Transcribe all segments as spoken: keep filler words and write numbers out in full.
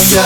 on ya.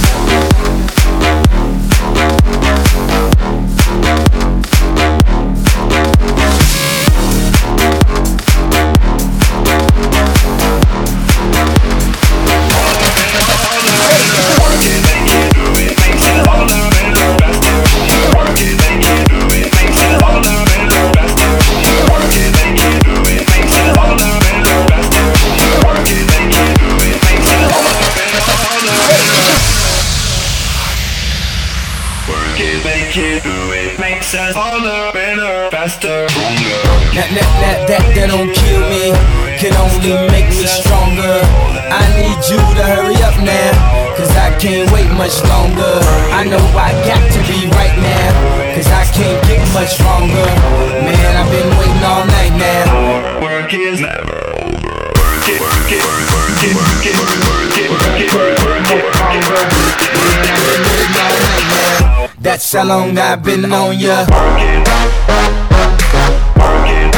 Make it do it, makes us harder, better, faster, stronger. That, that, that, that, that don't kill me, can only make me stronger. I need you to hurry up now, cause I can't wait much longer. I know I got to be right now, cause I can't get much stronger. Man, I've been waiting all night now. Work is never over. Work it, work it, work it, work it, work it, work it, work it, work it. Man, I've been waiting all night now. That's how long I've been on ya. Work it, work it,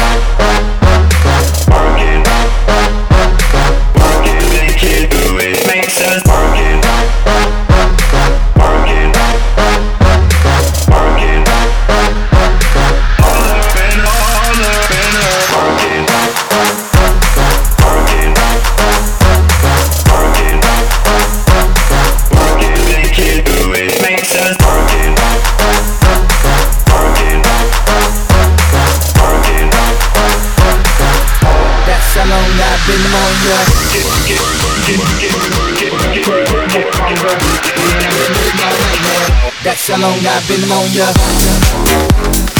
work it, work it, make it do it, makes us work it, work it, work it, harder, better, harder, better, work it, work it, work it, work it, make it do it, makes us work it. How long I've been on ya. That's how long I've been on ya.